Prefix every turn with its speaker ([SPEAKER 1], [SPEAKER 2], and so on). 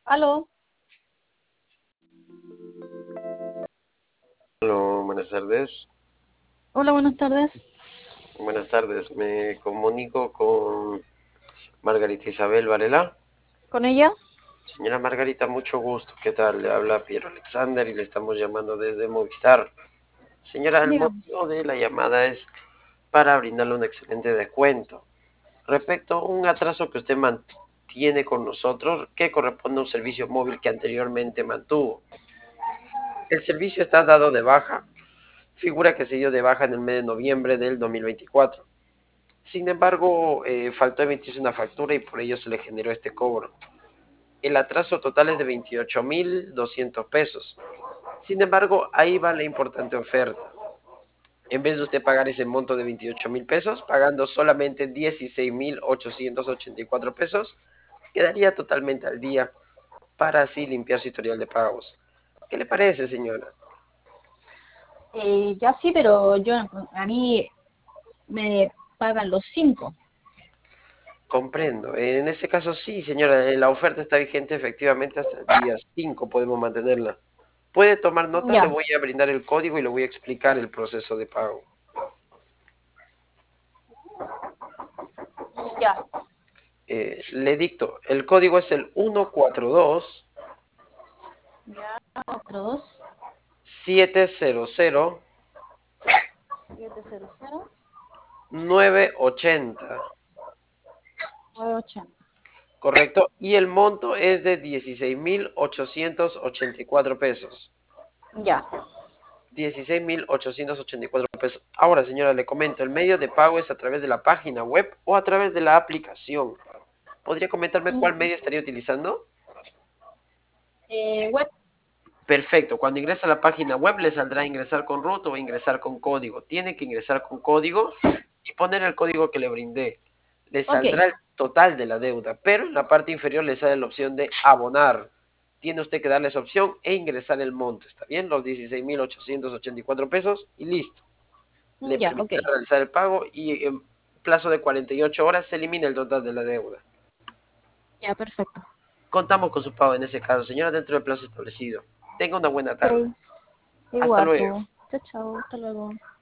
[SPEAKER 1] Aló,
[SPEAKER 2] Hola, buenas tardes.
[SPEAKER 1] hola, buenas tardes.
[SPEAKER 2] Buenas tardes. Me comunico con Margarita Isabel Varela.
[SPEAKER 1] ¿Con ella?
[SPEAKER 2] Señora Margarita, mucho gusto. ¿Qué tal? Le habla Piero Alexander y le estamos llamando desde Movistar. Señora, el
[SPEAKER 1] Dígame.
[SPEAKER 2] motivo de la llamada es para brindarle un excelente descuento respecto a un atraso que usted mantiene con nosotros que corresponde a un servicio móvil que anteriormente mantuvo. El servicio está dado de baja. Figura que se dio de baja en el mes de noviembre del 2024. Sin embargo, faltó emitirse una factura y por ello se le generó este cobro. El atraso total es de 28.200 pesos. Sin embargo, ahí va la importante oferta. En vez de usted pagar ese monto de 28.000 pesos, pagando solamente 16.884 pesos, quedaría totalmente al día para así limpiar su historial de pagos. ¿Qué le parece, señora?
[SPEAKER 1] Ya sí, pero a mí me pagan los 5.
[SPEAKER 2] Comprendo. En ese caso sí, señora, la oferta está vigente efectivamente hasta el día 5. Podemos mantenerla. Puede tomar nota, le
[SPEAKER 1] Ya,
[SPEAKER 2] voy a brindar el código y le voy a explicar el proceso de pago.
[SPEAKER 1] ya.
[SPEAKER 2] Le dicto, el código es el 142
[SPEAKER 1] Ya, otro 2,
[SPEAKER 2] 700
[SPEAKER 1] 700
[SPEAKER 2] 980,
[SPEAKER 1] 980.
[SPEAKER 2] correcto, y el monto es de 16.884 pesos.
[SPEAKER 1] Ya.
[SPEAKER 2] 16.884 pesos. Ahora, señora, le comento, el medio de pago es a través de la página web o a través de la aplicación. ¿Podría comentarme cuál
[SPEAKER 1] Mm,
[SPEAKER 2] medio estaría utilizando?
[SPEAKER 1] Web.
[SPEAKER 2] Perfecto. Cuando ingresa a la página web le saldrá ingresar con root o ingresar con código. Tiene que ingresar con código y poner el código que le brindé. Le
[SPEAKER 1] Ok,
[SPEAKER 2] saldrá el total de la deuda, pero en la parte inferior le sale la opción de abonar. Tiene usted que darle esa opción e ingresar el monto. ¿Está bien? Los 16.884 pesos y listo. Le
[SPEAKER 1] ya, ok.
[SPEAKER 2] permitirá realizar el pago y en plazo de 48 horas se elimina el total de la deuda.
[SPEAKER 1] Ya, perfecto.
[SPEAKER 2] Contamos con su pago en ese caso, señora, dentro del plazo establecido. Tenga una buena tarde.
[SPEAKER 1] Ok,
[SPEAKER 2] Hasta
[SPEAKER 1] igual,
[SPEAKER 2] luego.
[SPEAKER 1] pues. Chao, chao, hasta luego.